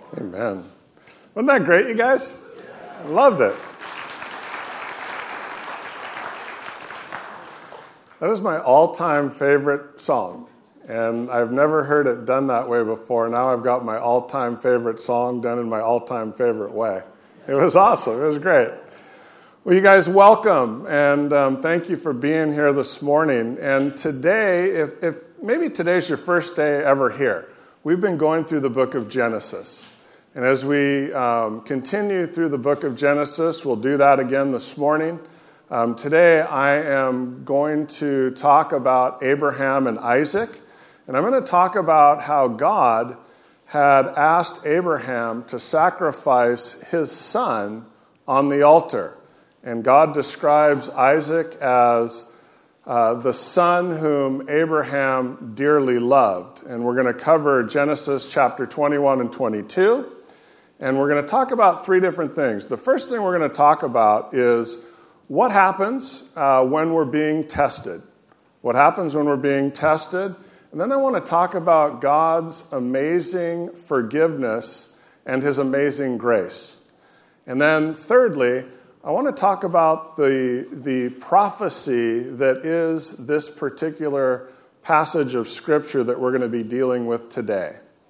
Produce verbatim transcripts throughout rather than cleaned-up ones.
Amen. Wasn't that great, you guys? I loved it. That is my all-time favorite song, and I've never heard it done that way before. Now I've got my all-time favorite song done in my all-time favorite way. It was awesome. It was great. Well, you guys, welcome, and um, thank you for being here this morning. And today, if, if maybe today's your first day ever here, we've been going through the book of Genesis. And as we um, continue through the book of Genesis, we'll do that again this morning. Um, today, I am going to talk about Abraham and Isaac, and I'm going to talk about how God had asked Abraham to sacrifice his son on the altar. And God describes Isaac as uh, the son whom Abraham dearly loved. And we're going to cover Genesis chapter twenty-one and twenty-two, and we're going to talk about three different things. The first thing we're going to talk about is what happens uh, when we're being tested? What happens when we're being tested? And then I want to talk about God's amazing forgiveness and his amazing grace. And then thirdly, I want to talk about the, the prophecy that is this particular passage of Scripture that we're going to be dealing with today.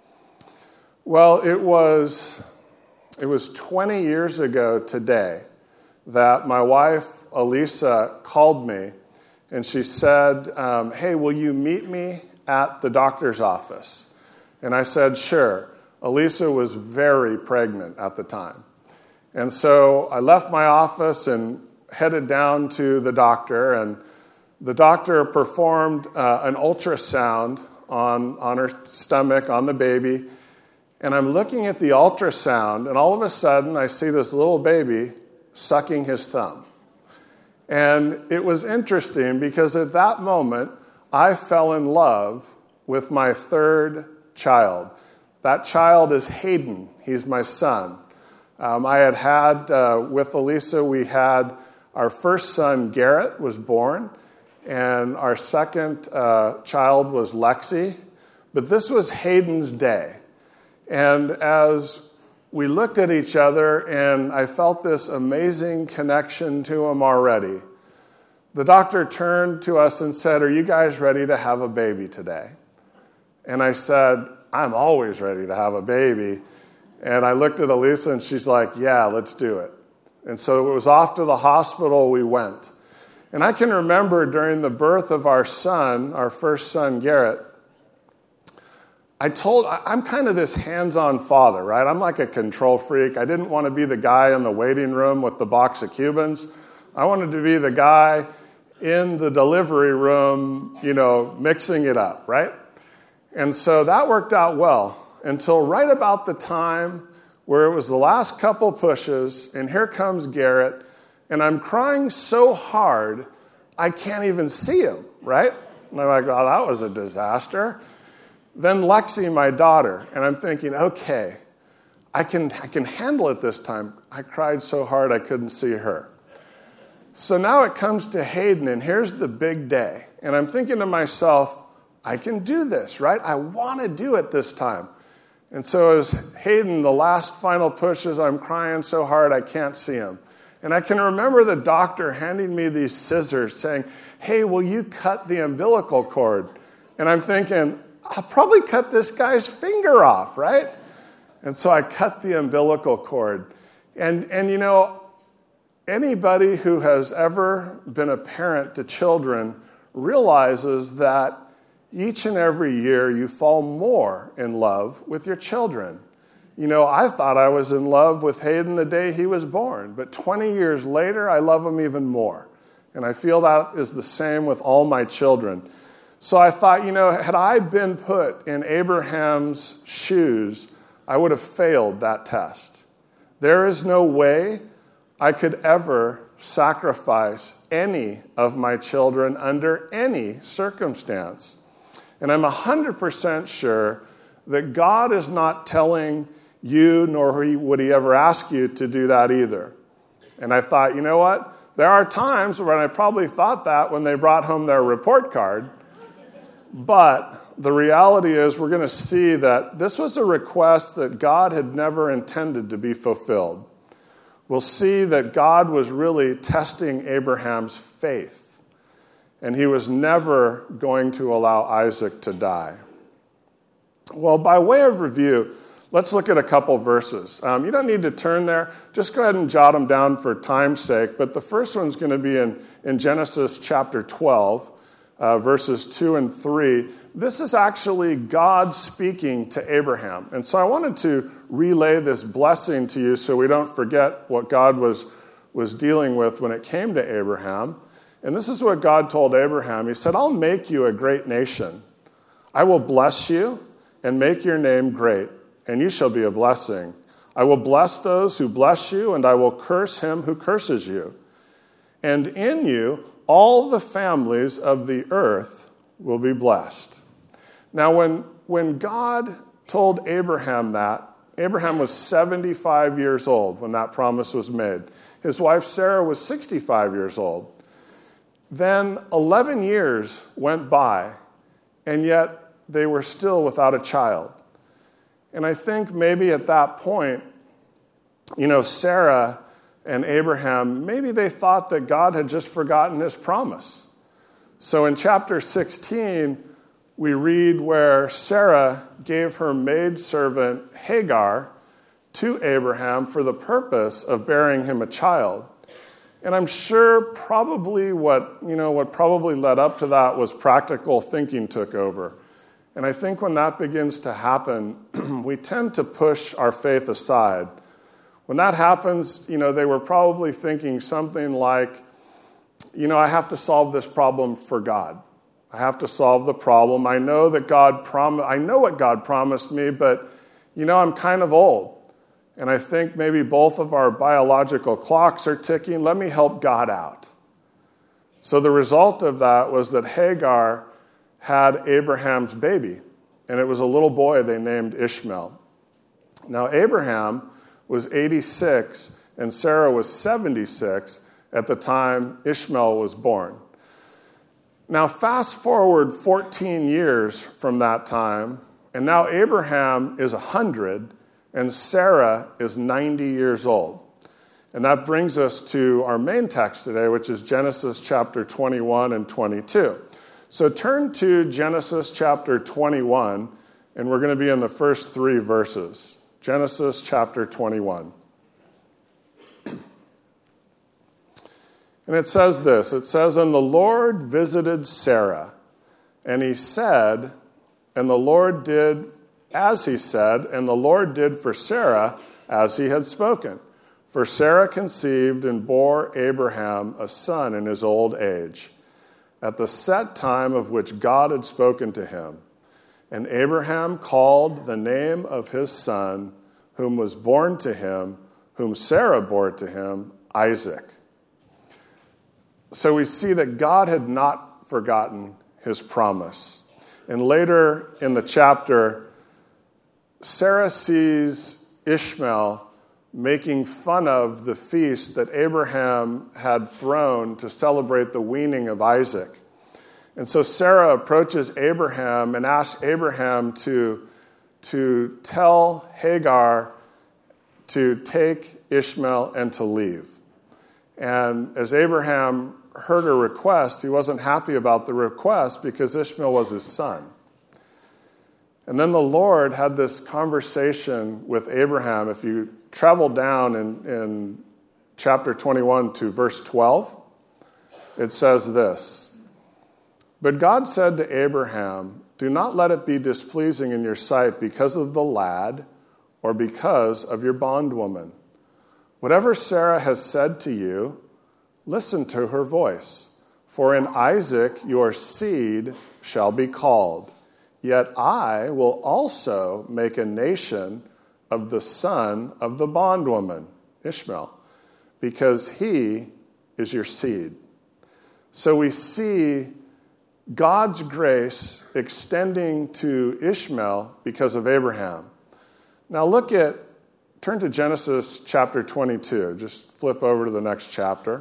Well, it was, it was twenty years ago today that my wife, Elisa, called me, and she said, um, hey, will you meet me at the doctor's office? And I said, sure. Elisa was very pregnant at the time. And so I left my office and headed down to the doctor, and the doctor performed uh, an ultrasound on, on her stomach, on the baby, and I'm looking at the ultrasound, and all of a sudden I see this little baby sucking his thumb. And it was interesting because at that moment, I fell in love with my third child. That child is Hayden. He's my son. Um, I had had, uh, with Elisa, we had our first son, Garrett, was born, and our second uh, child was Lexi. But this was Hayden's day. And as we looked at each other, and I felt this amazing connection to him already. The doctor turned to us and said, are you guys ready to have a baby today? And I said, I'm always ready to have a baby. And I looked at Elisa, and she's like, yeah, let's do it. And so it was off to the hospital we went. And I can remember during the birth of our son, our first son, Garrett, I told, I'm kind of this hands-on father, right? I'm like a control freak. I didn't want to be the guy in the waiting room with the box of Cubans. I wanted to be the guy in the delivery room, you know, mixing it up, right? And so that worked out well until right about the time where it was the last couple pushes, and here comes Garrett, and I'm crying so hard I can't even see him, right? And I'm like, oh, that was a disaster. Then Lexi, my daughter, and I'm thinking, okay, I can I can handle it this time. I cried so hard I couldn't see her. So now it comes to Hayden, and here's the big day. And I'm thinking to myself, I can do this, right? I want to do it this time. And so as Hayden, the last final pushes, I'm crying so hard I can't see him. And I can remember the doctor handing me these scissors saying, hey, will you cut the umbilical cord? And I'm thinking, I'll probably cut this guy's finger off, right? And so I cut the umbilical cord. And, and you know, anybody who has ever been a parent to children realizes that each and every year you fall more in love with your children. You know, I thought I was in love with Hayden the day he was born, but twenty years later, I love him even more. And I feel that is the same with all my children. So I thought, you know, had I been put in Abraham's shoes, I would have failed that test. There is no way I could ever sacrifice any of my children under any circumstance. And I'm one hundred percent sure that God is not telling you, nor would he ever ask you to do that either. And I thought, you know what? There are times when I probably thought that when they brought home their report card. But the reality is we're going to see that this was a request that God had never intended to be fulfilled. We'll see that God was really testing Abraham's faith, and he was never going to allow Isaac to die. Well, by way of review, let's look at a couple verses. Um, you don't need to turn there. Just go ahead and jot them down for time's sake. But the first one's going to be in, in Genesis chapter twelve, uh, verses two and three. This is actually God speaking to Abraham. And so I wanted to relay this blessing to you so we don't forget what God was, was dealing with when it came to Abraham. And this is what God told Abraham. He said, I'll make you a great nation. I will bless you and make your name great, and you shall be a blessing. I will bless those who bless you, and I will curse him who curses you. And in you, all the families of the earth will be blessed. Now, when, when God told Abraham that, Abraham was seventy-five years old when that promise was made. His wife Sarah was sixty-five years old. Then eleven years went by, and yet they were still without a child. And I think maybe at that point, you know, Sarah and Abraham, maybe they thought that God had just forgotten his promise. So in chapter sixteen, we read where Sarah gave her maidservant Hagar to Abraham for the purpose of bearing him a child. And I'm sure probably what, you know, what probably led up to that was practical thinking took over. And I think when that begins to happen, we tend to push our faith aside. When that happens, you know, they were probably thinking something like, you know, I have to solve this problem for God. I have to solve the problem. I know that God prom- I know what God promised me, but, you know, I'm kind of old. And I think maybe both of our biological clocks are ticking. Let me help God out. So the result of that was that Hagar had Abraham's baby, and it was a little boy they named Ishmael. Now, Abraham was eighty-six, and Sarah was seventy-six at the time Ishmael was born. Now, fast forward fourteen years from that time, and now Abraham is one hundred, and Sarah is ninety years old. And that brings us to our main text today, which is Genesis chapter twenty-one and twenty-two. So turn to Genesis chapter twenty-one, and we're going to be in the first three verses. Genesis chapter twenty-one. And it says this, it says, And the Lord visited Sarah, and he said, and the Lord did as he said, and the Lord did for Sarah as he had spoken. For Sarah conceived and bore Abraham a son in his old age, at the set time of which God had spoken to him. And Abraham called the name of his son, whom was born to him, whom Sarah bore to him, Isaac. So we see that God had not forgotten his promise. And later in the chapter, Sarah sees Ishmael making fun of the feast that Abraham had thrown to celebrate the weaning of Isaac. And so Sarah approaches Abraham and asks Abraham to, to tell Hagar to take Ishmael and to leave. And as Abraham heard her request, he wasn't happy about the request because Ishmael was his son. And then the Lord had this conversation with Abraham. If you travel down in, in chapter twenty-one to verse twelve, it says this, But God said to Abraham, Do not let it be displeasing in your sight because of the lad or because of your bondwoman. Whatever Sarah has said to you, listen to her voice. For in Isaac your seed shall be called. Yet I will also make a nation of the son of the bondwoman, Ishmael, because he is your seed. So we see God's grace extending to Ishmael because of Abraham. Now look at, turn to Genesis chapter twenty-two. Just flip over to the next chapter.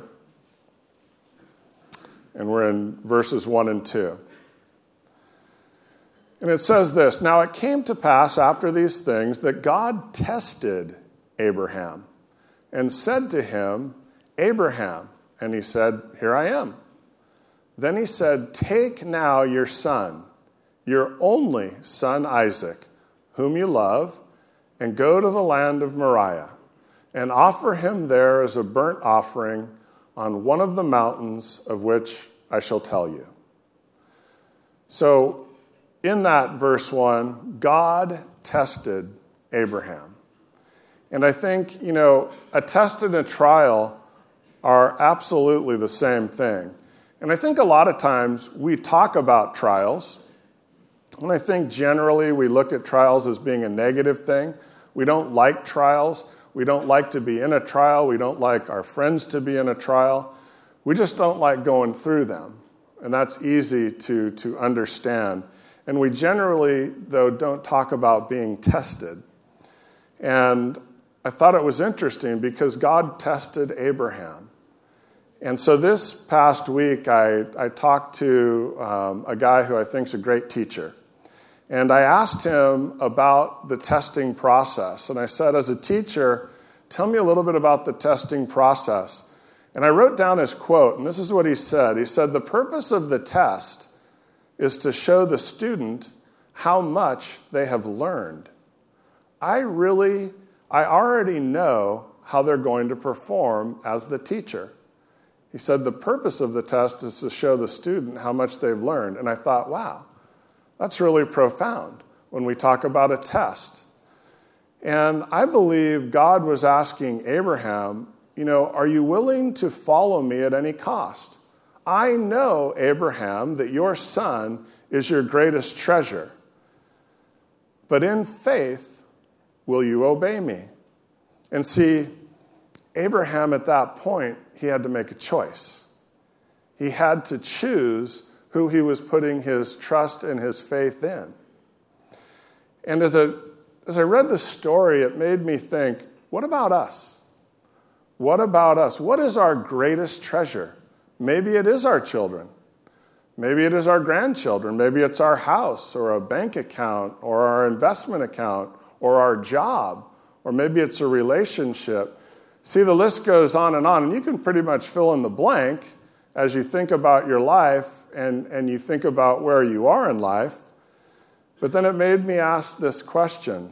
And we're in verses one and two. And it says this, "Now it came to pass after these things that God tested Abraham and said to him, 'Abraham,' and he said, 'Here I am.' Then he said, 'Take now your son, your only son Isaac, whom you love, and go to the land of Moriah, and offer him there as a burnt offering on one of the mountains of which I shall tell you.'" So in that verse one, God tested Abraham. And I think, you know, a test and a trial are absolutely the same thing. And I think a lot of times we talk about trials, and I think generally we look at trials as being a negative thing. We don't like trials. We don't like to be in a trial. We don't like our friends to be in a trial. We just don't like going through them. And that's easy to, to understand. And we generally, though, don't talk about being tested. And I thought it was interesting because God tested Abraham. And so this past week, I, I talked to um, a guy who I think is a great teacher. And I asked him about the testing process. And I said, as a teacher, tell me a little bit about the testing process. And I wrote down his quote, and this is what he said. He said, "The purpose of the test is to show the student how much they have learned. I really, I already know how they're going to perform as the teacher." He said, "The purpose of the test is to show the student how much they've learned." And I thought, wow, that's really profound when we talk about a test. And I believe God was asking Abraham, you know, are you willing to follow me at any cost? I know, Abraham, that your son is your greatest treasure. But in faith, will you obey me? And see, Abraham at that point, he had to make a choice. He had to choose who he was putting his trust and his faith in. And as a, as I read the story, it made me think, what about us? What about us? What is our greatest treasure? Maybe it is our children. Maybe it is our grandchildren. Maybe it's our house or a bank account or our investment account or our job. Or maybe it's a relationship. See, the list goes on and on. And you can pretty much fill in the blank as you think about your life and, and you think about where you are in life. But then it made me ask this question.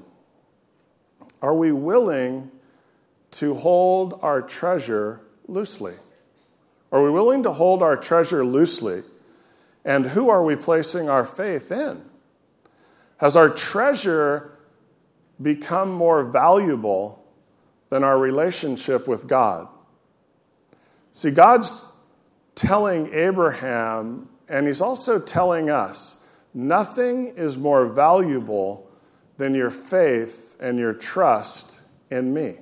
Are we willing to hold our treasure loosely? Are we willing to hold our treasure loosely? And who are we placing our faith in? Has our treasure become more valuable than our relationship with God? See, God's telling Abraham, and he's also telling us, nothing is more valuable than your faith and your trust in me.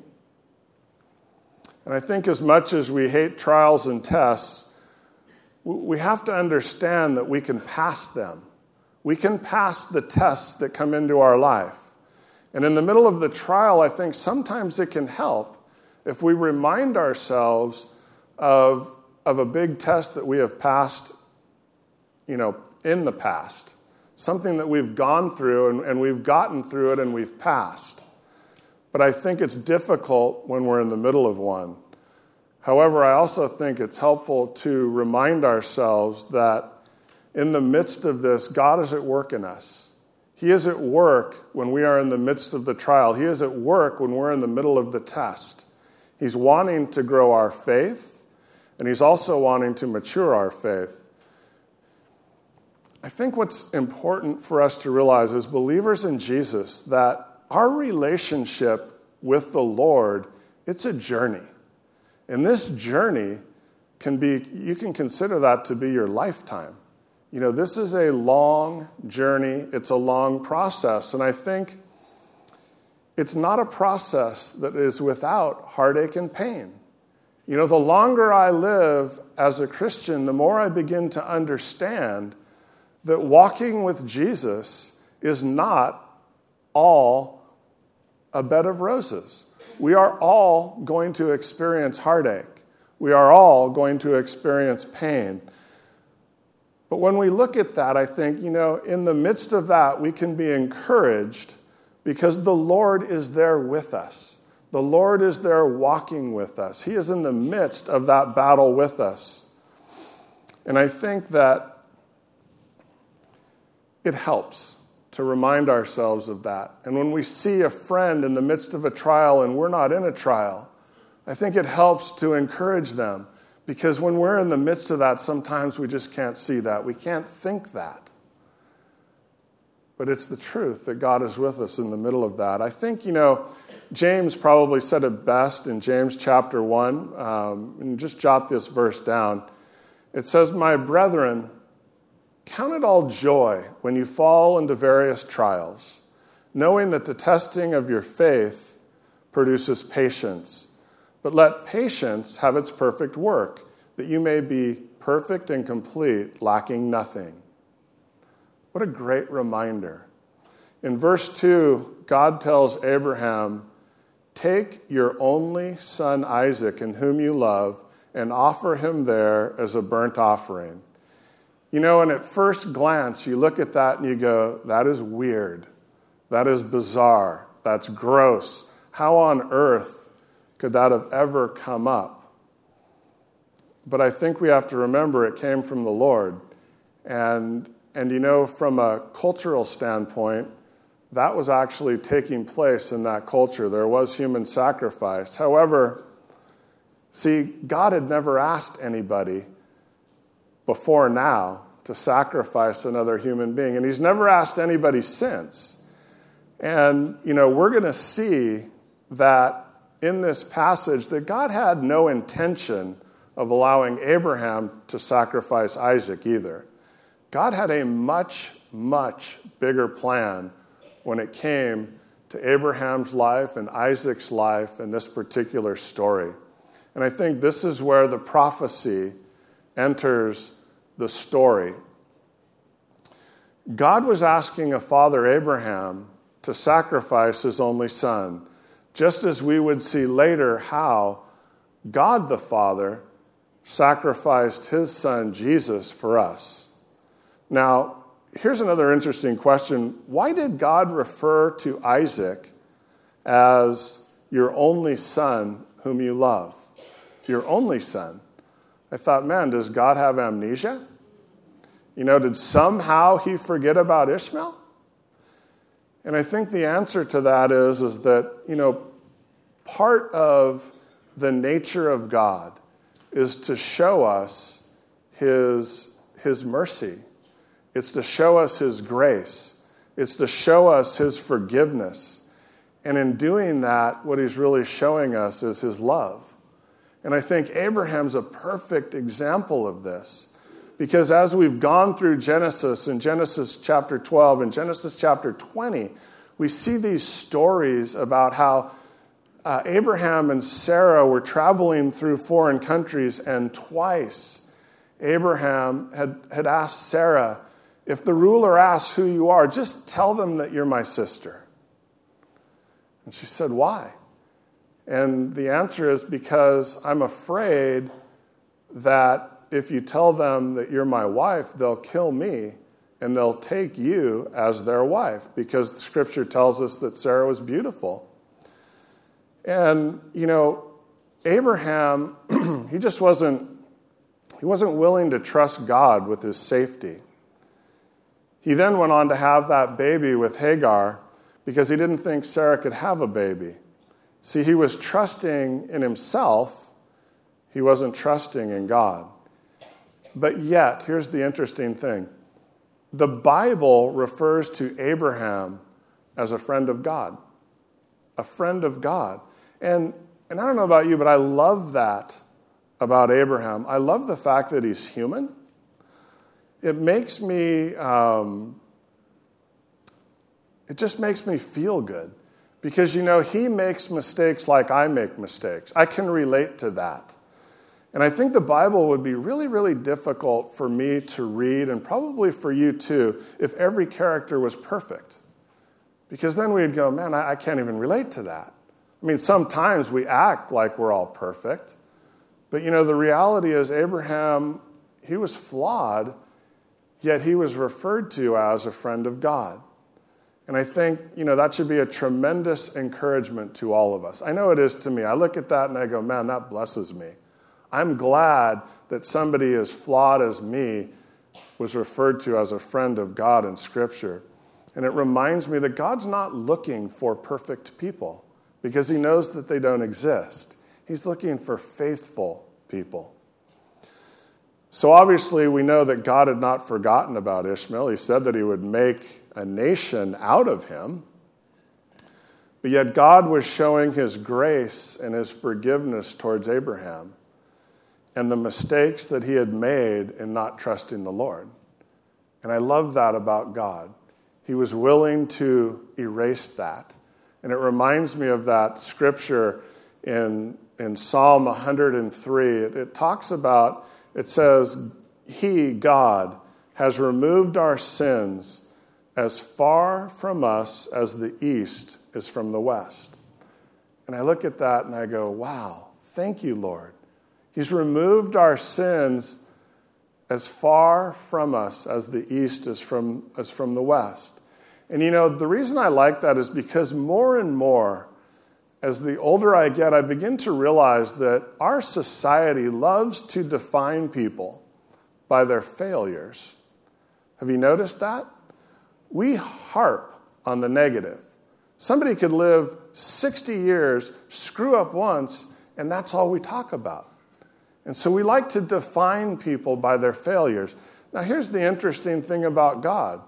And I think as much as we hate trials and tests, we have to understand that we can pass them. We can pass the tests that come into our life. And in the middle of the trial, I think sometimes it can help if we remind ourselves of, of a big test that we have passed, you know, in the past. Something that we've gone through and, and we've gotten through it and we've passed. But I think it's difficult when we're in the middle of one. However, I also think it's helpful to remind ourselves that in the midst of this, God is at work in us. He is at work when we are in the midst of the trial. He is at work when we're in the middle of the test. He's wanting to grow our faith, and he's also wanting to mature our faith. I think what's important for us to realize as believers in Jesus that our relationship with the Lord, it's a journey. And this journey can be, you can consider that to be your lifetime. You know, this is a long journey. It's a long process. And I think it's not a process that is without heartache and pain. You know, the longer I live as a Christian, the more I begin to understand that walking with Jesus is not all a bed of roses. We are all going to experience heartache. We are all going to experience pain. But when we look at that, I think, you know, in the midst of that, we can be encouraged because the Lord is there with us. The Lord is there walking with us. He is in the midst of that battle with us. And I think that it helps to remind ourselves of that. And when we see a friend in the midst of a trial and we're not in a trial, I think it helps to encourage them. Because when we're in the midst of that, sometimes we just can't see that. We can't think that. But it's the truth that God is with us in the middle of that. I think, you know, James probably said it best in James chapter one. Um, and just jot this verse down. It says, "My brethren, count it all joy when you fall into various trials, knowing that the testing of your faith produces patience. But let patience have its perfect work, that you may be perfect and complete, lacking nothing." What a great reminder. In verse two, God tells Abraham, "Take your only son Isaac, in whom you love, and offer him there as a burnt offering." You know, and at first glance, you look at that and you go, that is weird. That is bizarre. That's gross. How on earth could that have ever come up? But I think we have to remember it came from the Lord. And, and you know, from a cultural standpoint, that was actually taking place in that culture. There was human sacrifice. However, see, God had never asked anybody before now to sacrifice another human being. And he's never asked anybody since. And, you know, we're going to see that in this passage that God had no intention of allowing Abraham to sacrifice Isaac either. God had a much, much bigger plan when it came to Abraham's life and Isaac's life in this particular story. And I think this is where the prophecy enters the story. God was asking a father, Abraham, to sacrifice his only son, just as we would see later how God the Father sacrificed his son, Jesus, for us. Now, here's another interesting question. Why did God refer to Isaac as your only son whom you love? Your only son. I thought, man, does God have amnesia? You know, did somehow he forget about Ishmael? And I think the answer to that is, is that, you know, part of the nature of God is to show us his, his mercy. It's to show us his grace. It's to show us his forgiveness. And in doing that, what he's really showing us is his love. And I think Abraham's a perfect example of this. Because as we've gone through Genesis, in Genesis chapter twelve and Genesis chapter twenty, we see these stories about how uh, Abraham and Sarah were traveling through foreign countries, and twice Abraham had, had asked Sarah, if the ruler asks who you are, just tell them that you're my sister. And she said, why? And the answer is because I'm afraid that if you tell them that you're my wife, they'll kill me and they'll take you as their wife, because the scripture tells us that Sarah was beautiful. And, you know, Abraham, he just wasn't, he wasn't willing to trust God with his safety. He then went on to have that baby with Hagar because he didn't think Sarah could have a baby. See, he was trusting in himself. He wasn't trusting in God. But yet, here's the interesting thing. The Bible refers to Abraham as a friend of God. A friend of God. And, and I don't know about you, but I love that about Abraham. I love the fact that he's human. It makes me, um, it just makes me feel good. Because, you know, he makes mistakes like I make mistakes. I can relate to that. And I think the Bible would be really, really difficult for me to read, and probably for you too, if every character was perfect. Because then we'd go, man, I, I can't even relate to that. I mean, sometimes we act like we're all perfect. But, you know, the reality is Abraham, he was flawed, yet he was referred to as a friend of God. And I think, you know, that should be a tremendous encouragement to all of us. I know it is to me. I look at that and I go, man, that blesses me. I'm glad that somebody as flawed as me was referred to as a friend of God in Scripture. And it reminds me that God's not looking for perfect people because he knows that they don't exist. He's looking for faithful people. So obviously we know that God had not forgotten about Ishmael. He said that he would make a nation out of him. But yet God was showing his grace and his forgiveness towards Abraham and the mistakes that he had made in not trusting the Lord. And I love that about God. He was willing to erase that. And it reminds me of that scripture in, in Psalm one hundred three. It, it talks about, it says, he, God, has removed our sins as far from us as the east is from the west. And I look at that and I go, wow, thank you, Lord. He's removed our sins as far from us as the east is from, as from the west. And you know, the reason I like that is because more and more, as the older I get, I begin to realize that our society loves to define people by their failures. Have you noticed that? We harp on the negative. Somebody could live sixty years, screw up once, and that's all we talk about. And so we like to define people by their failures. Now, here's the interesting thing about God.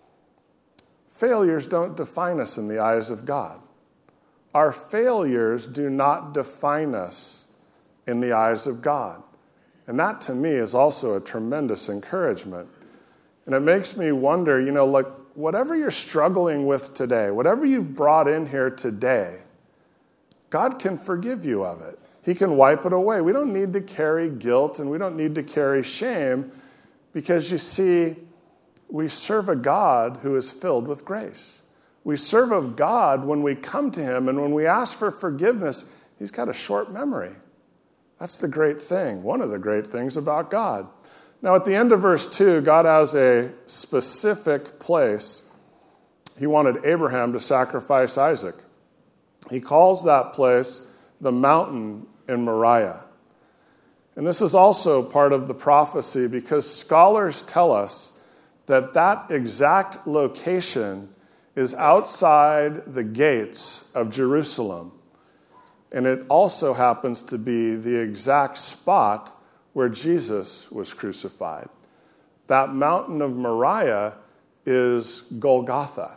Failures don't define us in the eyes of God. Our failures do not define us in the eyes of God. And that, to me, is also a tremendous encouragement. And it makes me wonder, you know, like, whatever you're struggling with today, whatever you've brought in here today, God can forgive you of it. He can wipe it away. We don't need to carry guilt and we don't need to carry shame because, you see, we serve a God who is filled with grace. We serve a God when we come to him and when we ask for forgiveness, he's got a short memory. That's the great thing, one of the great things about God. Now, at the end of verse two, God has a specific place. He wanted Abraham to sacrifice Isaac. He calls that place the mountain in Moriah. And this is also part of the prophecy because scholars tell us that that exact location is outside the gates of Jerusalem. And it also happens to be the exact spot where Jesus was crucified. That mountain of Moriah is Golgotha,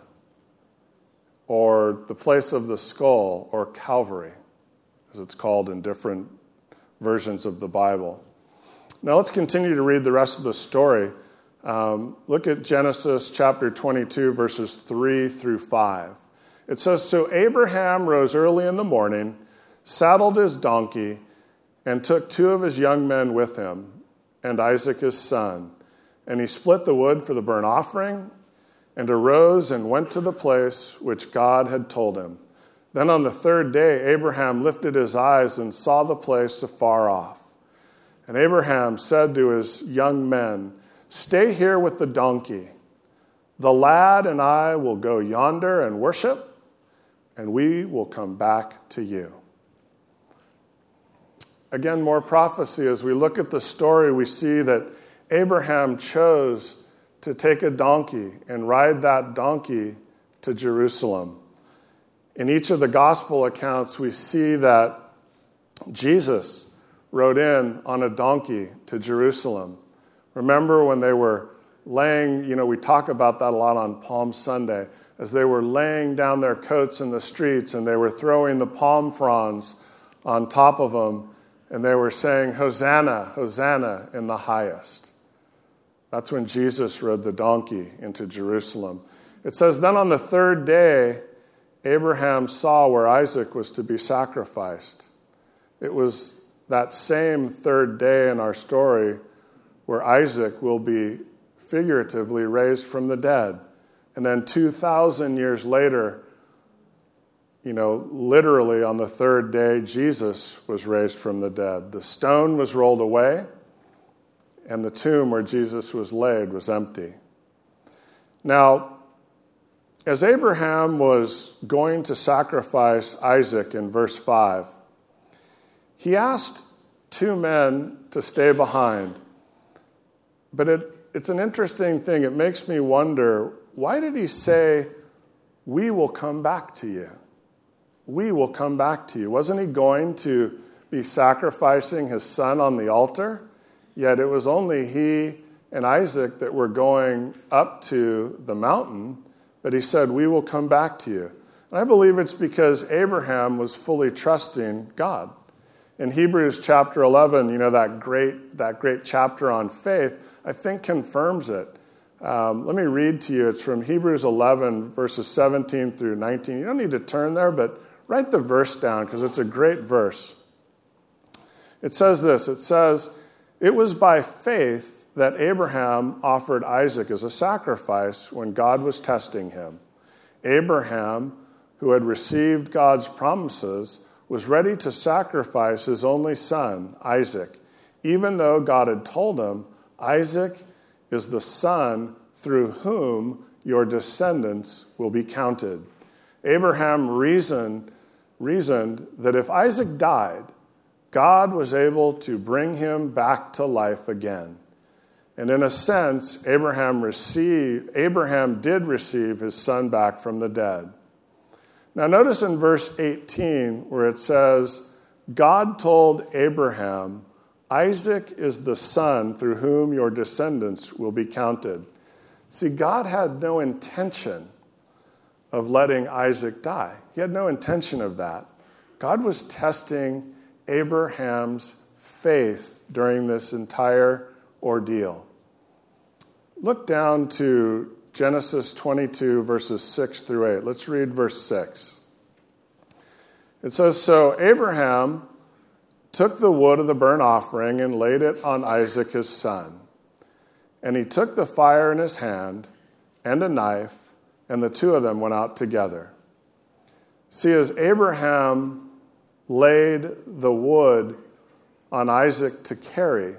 or the place of the skull, or Calvary, as it's called in different versions of the Bible. Now let's continue to read the rest of the story. Um, look at Genesis chapter twenty-two, verses three through five. It says, "So Abraham rose early in the morning, saddled his donkey, and took two of his young men with him, and Isaac his son. And he split the wood for the burnt offering, and arose and went to the place which God had told him. Then on the third day, Abraham lifted his eyes and saw the place afar off. And Abraham said to his young men, 'Stay here with the donkey. The lad and I will go yonder and worship, and we will come back to you.'" Again, more prophecy. As we look at the story, we see that Abraham chose to take a donkey and ride that donkey to Jerusalem. In each of the gospel accounts, we see that Jesus rode in on a donkey to Jerusalem. Remember when they were laying, you know, we talk about that a lot on Palm Sunday, as they were laying down their coats in the streets and they were throwing the palm fronds on top of them, and they were saying, "Hosanna, Hosanna in the highest." That's when Jesus rode the donkey into Jerusalem. It says, "Then on the third day, Abraham saw where Isaac was to be sacrificed." It was that same third day in our story where Isaac will be figuratively raised from the dead. And then two thousand years later, you know, literally on the third day, Jesus was raised from the dead. The stone was rolled away, and the tomb where Jesus was laid was empty. Now, as Abraham was going to sacrifice Isaac in verse five, he asked two men to stay behind. But it, it's an interesting thing. It makes me wonder, why did he say, "We will come back to you"? We will come back to you. Wasn't he going to be sacrificing his son on the altar? Yet it was only he and Isaac that were going up to the mountain, but he said, "We will come back to you." And I believe it's because Abraham was fully trusting God. In Hebrews chapter eleven, you know, that great, that great chapter on faith, I think confirms it. Um, let me read to you. It's from Hebrews eleven, verses seventeen through nineteen. You don't need to turn there, but write the verse down because it's a great verse. It says this. It says, "It was by faith that Abraham offered Isaac as a sacrifice when God was testing him. Abraham, who had received God's promises, was ready to sacrifice his only son, Isaac, even though God had told him, 'Isaac is the son through whom your descendants will be counted.' Abraham reasoned, reasoned that if Isaac died, God was able to bring him back to life again. And in a sense, Abraham received, Abraham did receive his son back from the dead. Now notice in verse eighteen where it says, God told Abraham, 'Isaac is the son through whom your descendants will be counted.'" See, God had no intention of letting Isaac die. He had no intention of that. God was testing Abraham's faith during this entire ordeal. Look down to Genesis twenty-two, verses six through eight. Let's read verse six. It says, "So Abraham took the wood of the burnt offering and laid it on Isaac his son. And he took the fire in his hand and a knife, and the two of them went out together." See, as Abraham laid the wood on Isaac to carry,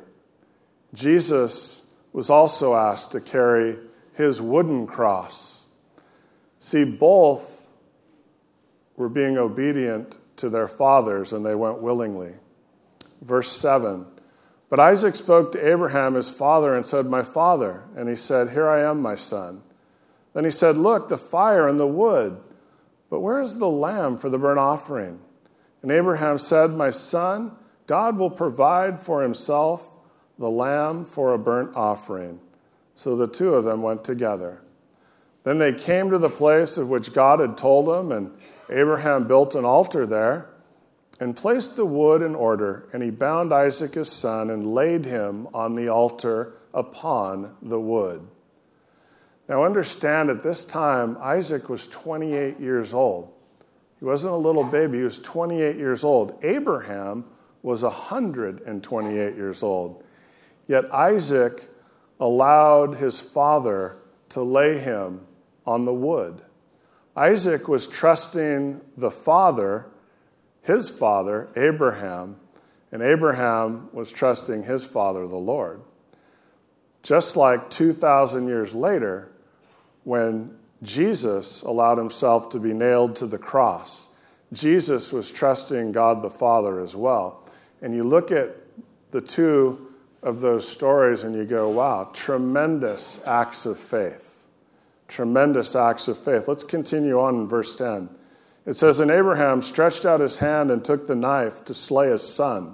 Jesus was also asked to carry his wooden cross. See, both were being obedient to their fathers, and they went willingly. Verse seven, "But Isaac spoke to Abraham his father and said, 'My father.' And he said, 'Here I am, my son.' Then he said, 'Look, the fire and the wood, but where is the lamb for the burnt offering?' And Abraham said, 'My son, God will provide for himself the lamb for a burnt offering.' So the two of them went together. Then they came to the place of which God had told them, and Abraham built an altar there and placed the wood in order, and he bound Isaac his son and laid him on the altar upon the wood." Now understand, at this time, Isaac was twenty-eight years old. He wasn't a little baby, he was twenty-eight years old. Abraham was one hundred twenty-eight years old. Yet Isaac allowed his father to lay him on the wood. Isaac was trusting the father, his father, Abraham, and Abraham was trusting his father, the Lord. Just like two thousand years later, when Jesus allowed himself to be nailed to the cross, Jesus was trusting God the Father as well. And you look at the two of those stories and you go, wow, tremendous acts of faith. Tremendous acts of faith. Let's continue on in verse ten. It says, "And Abraham stretched out his hand and took the knife to slay his son.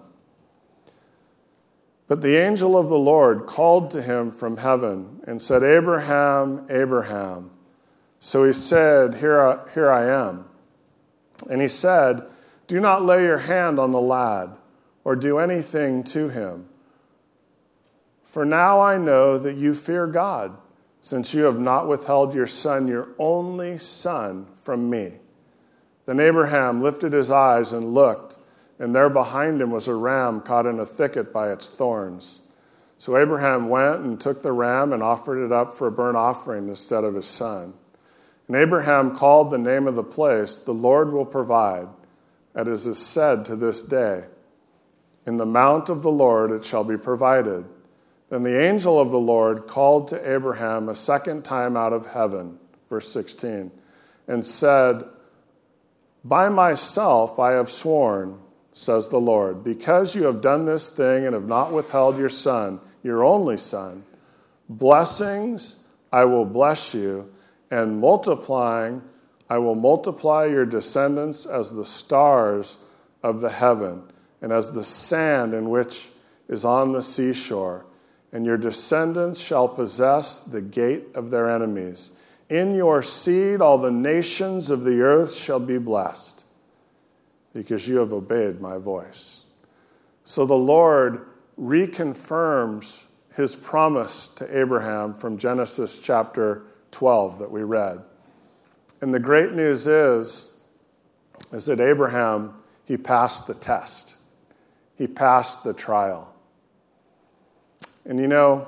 But the angel of the Lord called to him from heaven and said, 'Abraham, Abraham.' So he said, 'Here I, here I am.' And he said, 'Do not lay your hand on the lad or do anything to him. For now I know that you fear God, since you have not withheld your son, your only son, from me.' Then Abraham lifted his eyes and looked, and there behind him was a ram caught in a thicket by its thorns. So Abraham went and took the ram and offered it up for a burnt offering instead of his son. And Abraham called the name of the place, 'The Lord will provide,' as is said to this day, 'In the mount of the Lord it shall be provided.' Then the angel of the Lord called to Abraham a second time out of heaven, verse sixteen, and said, by myself I have sworn, says the Lord, because you have done this thing and have not withheld your son, your only son, blessings I will bless you, and multiplying I will multiply your descendants as the stars of the heaven, and as the sand in which is on the seashore. And your descendants shall possess the gate of their enemies. In your seed all the nations of the earth shall be blessed, because you have obeyed my voice. So the Lord reconfirms his promise to Abraham from Genesis chapter twelve that we read. And the great news is, is that Abraham, he passed the test. He passed the trial. And you know,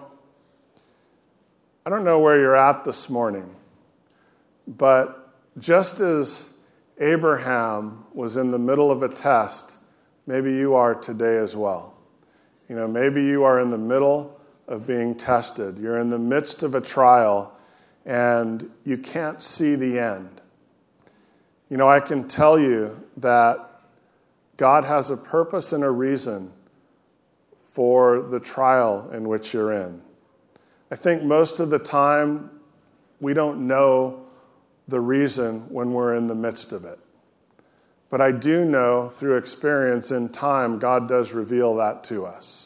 I don't know where you're at this morning, but just as Abraham was in the middle of a test, maybe you are today as well. You know, maybe you are in the middle of being tested. You're in the midst of a trial, and you can't see the end. You know, I can tell you that God has a purpose and a reason for the trial in which you're in. I think most of the time we don't know the reason when we're in the midst of it. But I do know through experience in time, God does reveal that to us.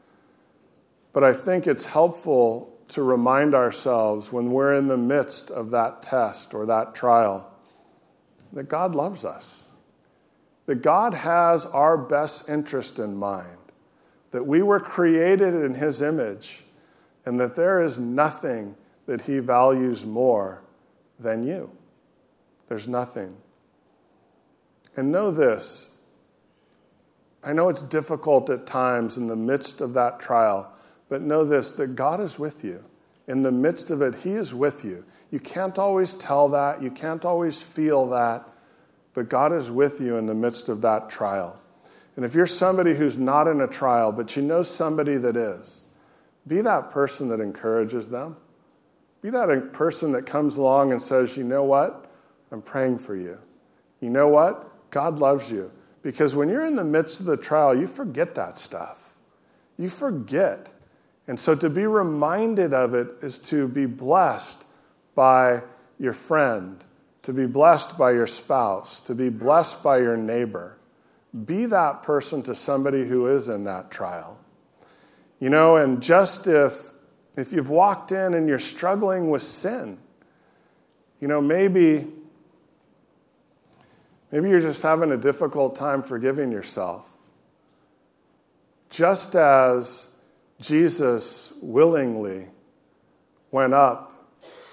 But I think it's helpful to remind ourselves when we're in the midst of that test or that trial that God loves us, that God has our best interest in mind, that we were created in his image, and that there is nothing that he values more than you. There's nothing. And know this, I know it's difficult at times in the midst of that trial, but know this, that God is with you. In the midst of it, he is with you. You can't always tell that, you can't always feel that, but God is with you in the midst of that trial. And if you're somebody who's not in a trial, but you know somebody that is, be that person that encourages them. Be that person that comes along and says, you know what? I'm praying for you. You know what? God loves you. Because when you're in the midst of the trial, you forget that stuff. You forget. And so to be reminded of it is to be blessed by your friend, to be blessed by your spouse, to be blessed by your neighbor. Be that person to somebody who is in that trial. You know, and just if if you've walked in and you're struggling with sin, you know, maybe, maybe you're just having a difficult time forgiving yourself. Just as Jesus willingly went up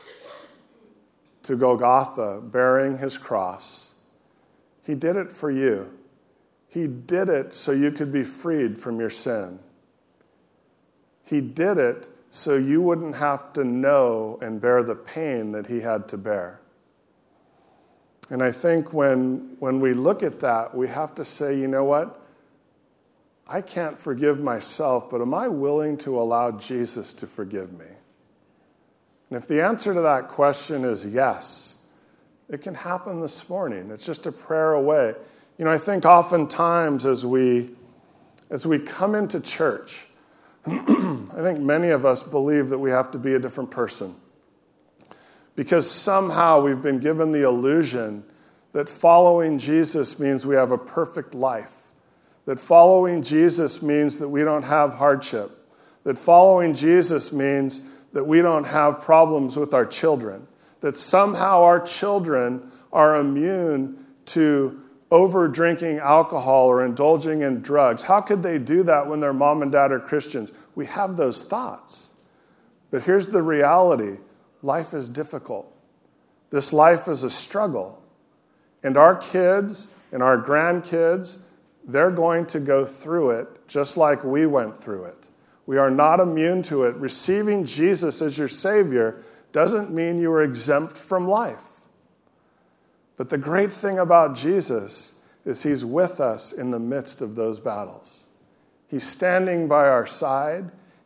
to Golgotha bearing his cross, he did it for you. He did it so you could be freed from your sin. He did it so you wouldn't have to know and bear the pain that he had to bear. And I think when, when we look at that, we have to say, you know what? I can't forgive myself, but am I willing to allow Jesus to forgive me? And if the answer to that question is yes, it can happen this morning. It's just a prayer away. You know, I think oftentimes as we as we come into church, I think many of us believe that we have to be a different person. Because somehow we've been given the illusion that following Jesus means we have a perfect life. That following Jesus means that we don't have hardship. That following Jesus means that we don't have problems with our children. That somehow our children are immune to over drinking alcohol or indulging in drugs. How could they do that when their mom and dad are Christians? We have those thoughts. But here's the reality. Life is difficult. This life is a struggle. And our kids and our grandkids, they're going to go through it just like we went through it. We are not immune to it. Receiving Jesus as your Savior doesn't mean you are exempt from life. But the great thing about Jesus is he's with us in the midst of those battles. He's standing by our side.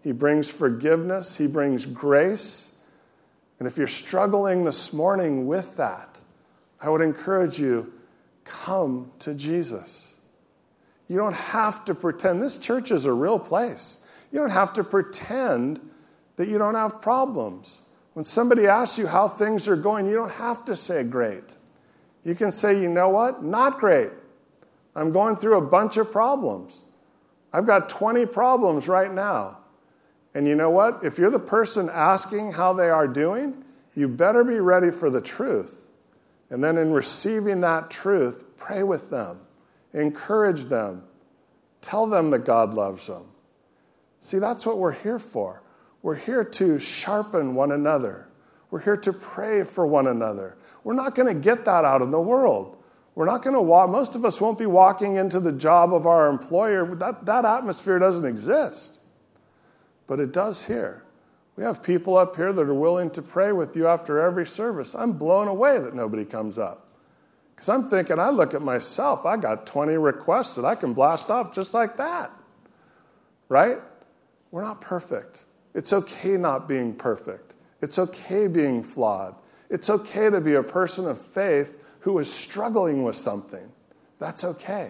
He brings forgiveness. He brings grace. And if you're struggling this morning with that, I would encourage you, come to Jesus. You don't have to pretend. This church is a real place. You don't have to pretend that you don't have problems. When somebody asks you how things are going, you don't have to say great. You can say, you know what? Not great. I'm going through a bunch of problems. I've got twenty problems right now. And you know what? If you're the person asking how they are doing, you better be ready for the truth. And then in receiving that truth, pray with them. Encourage them. Tell them that God loves them. See, that's what we're here for. We're here to sharpen one another. We're here to pray for one another. We're not going to get that out in the world. We're not going to walk, most of us won't be walking into the job of our employer. That, that atmosphere doesn't exist. But it does here. We have people up here that are willing to pray with you after every service. I'm blown away that nobody comes up. Because I'm thinking, I look at myself, I got twenty requests that I can blast off just like that. Right? We're not perfect. It's okay not being perfect. It's okay being flawed. It's okay to be a person of faith who is struggling with something. That's okay.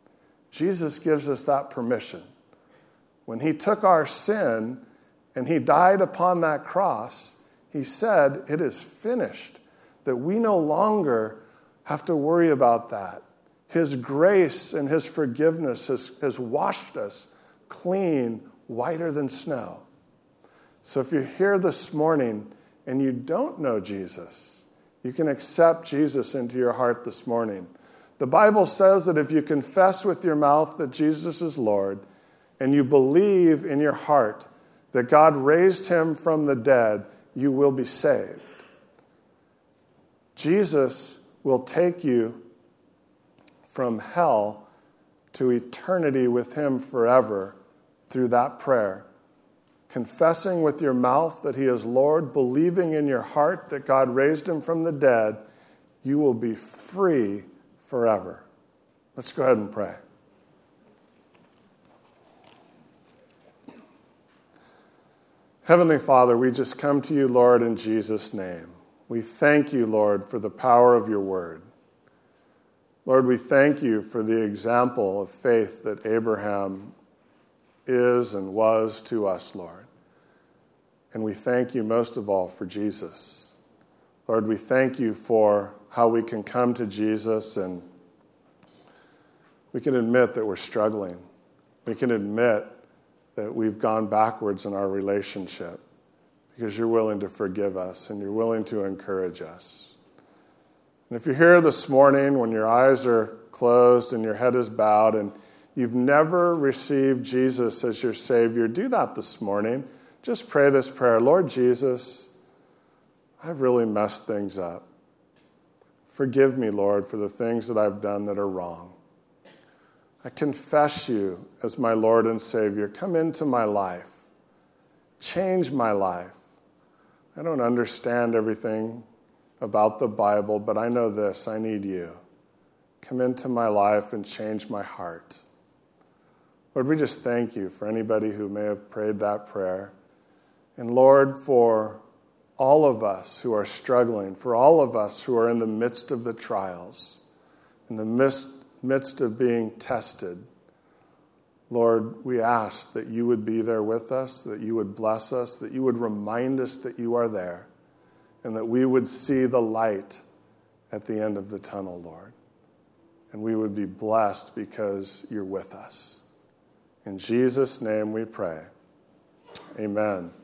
Jesus gives us that permission. When he took our sin and he died upon that cross, he said, it is finished. That we no longer have to worry about that. His grace and his forgiveness has, has washed us clean, whiter than snow. So if you're here this morning and you don't know Jesus, you can accept Jesus into your heart this morning. The Bible says that if you confess with your mouth that Jesus is Lord and you believe in your heart that God raised him from the dead, you will be saved. Jesus will take you from hell to eternity with him forever through that prayer. Confessing with your mouth that he is Lord, believing in your heart that God raised him from the dead, you will be free forever. Let's go ahead and pray. Heavenly Father, we just come to you, Lord, in Jesus' name. We thank you, Lord, for the power of your word. Lord, we thank you for the example of faith that Abraham is and was to us, Lord. And we thank you most of all for Jesus. Lord, we thank you for how we can come to Jesus and we can admit that we're struggling. We can admit that we've gone backwards in our relationship because you're willing to forgive us and you're willing to encourage us. And if you're here this morning when your eyes are closed and your head is bowed and you've never received Jesus as your Savior, do that this morning. Just pray this prayer. Lord Jesus, I've really messed things up. Forgive me, Lord, for the things that I've done that are wrong. I confess you as my Lord and Savior. Come into my life. Change my life. I don't understand everything about the Bible, but I know this. I need you. Come into my life and change my heart. Lord, we just thank you for anybody who may have prayed that prayer. And Lord, for all of us who are struggling, for all of us who are in the midst of the trials, in the midst, midst of being tested, Lord, we ask that you would be there with us, that you would bless us, that you would remind us that you are there, and that we would see the light at the end of the tunnel, Lord. And we would be blessed because you're with us. In Jesus' name we pray. Amen.